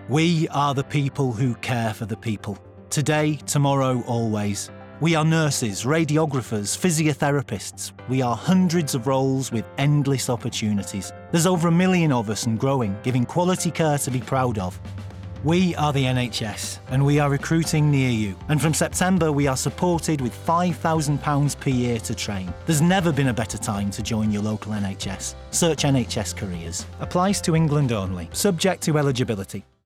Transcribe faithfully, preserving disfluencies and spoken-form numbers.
We are the people who care for the people. Today, tomorrow, always. We are nurses, radiographers, physiotherapists. We are hundreds of roles with endless opportunities. There's over a million of us and growing, giving quality care to be proud of. We are the N H S, and we are recruiting near you. And from September, we are supported with five thousand pounds per year to train. There's never been a better time to join your local N H S. Search N H S Careers. Applies to England only. Subject to eligibility.